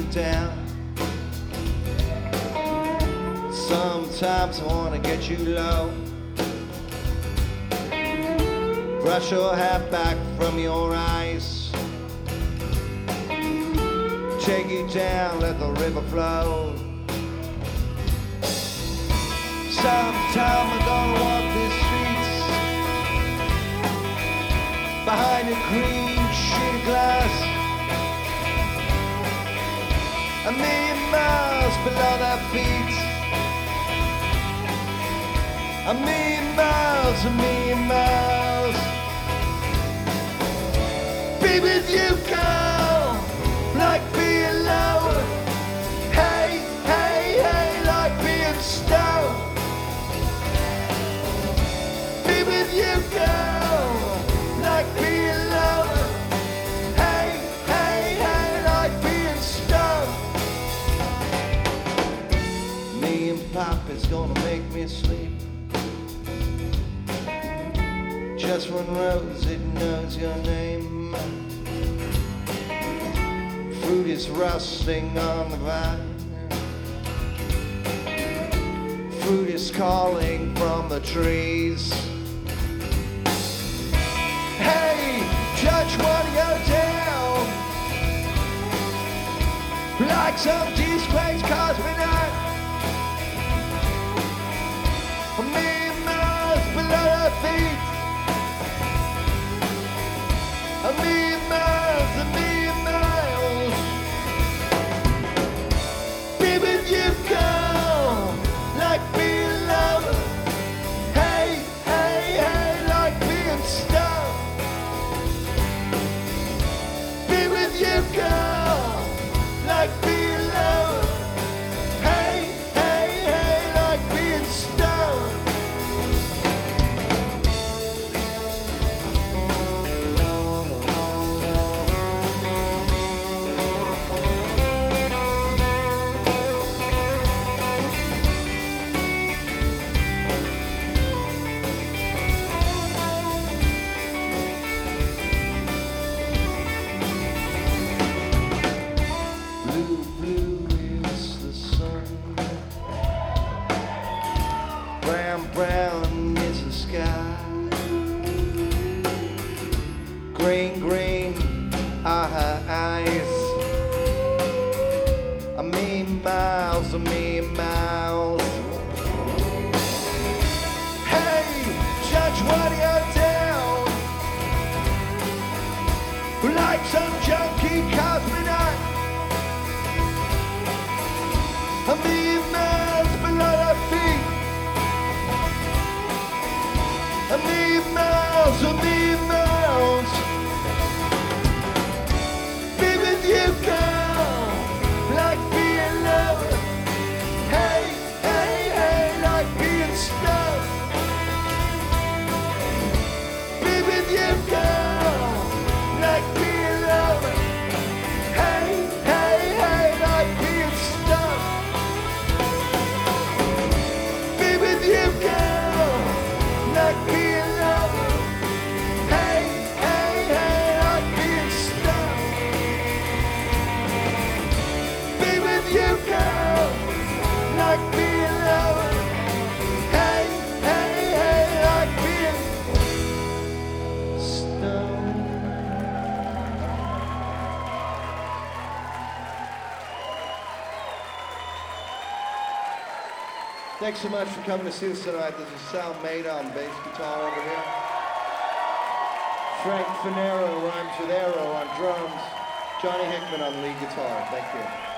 down. Sometimes I wanna get you low. Brush your hair back from your eyes. Take you down, let the river flow. Sometime I'm gonna walk the streets behind a green sheet of glass. A million miles below their feet. A million miles, a million miles. Be with you, girl, like being low. Hey, hey, hey, like being stoned. Be with you, girl, like being low. Hey, hey, hey, like being stoned. Me and Papa's gonna make me sleep. Just one rose, it knows your name. Fruit is rusting on the vine. Fruit is calling from the trees. Hey, Judge, wanna go down like some disgraced cosmonaut? A million miles below our feet. A million miles, a million miles. Be with you, girl, like being loved. Hey, hey, hey, like being stoned. Be with you, girl, like being loved. Hey, hey, hey, like being stoned. Blue, blue is the sun. Brown, brown is the sky. Green, green are her eyes. A million miles, a million miles. Hey, Judge, wanna go down like some junkie cosmonaut? A million miles below our feet. A million miles, a million miles. Be with you, girl, like being loved. Hey, hey, hey, like being stoned. Be with you, girl, like being loved. Hey, hey, hey, like being stoned. Be with you, girl, like being loved. Hey, hey, hey, like being stoned. Be with you, girl, like being loved. Hey, hey, hey, like being stoned. Thanks so much for coming to see us tonight. This is Sal Maida on bass guitar over here. Frank Finero rhymes with arrow on drums. Johnny Hickman on lead guitar. Thank you.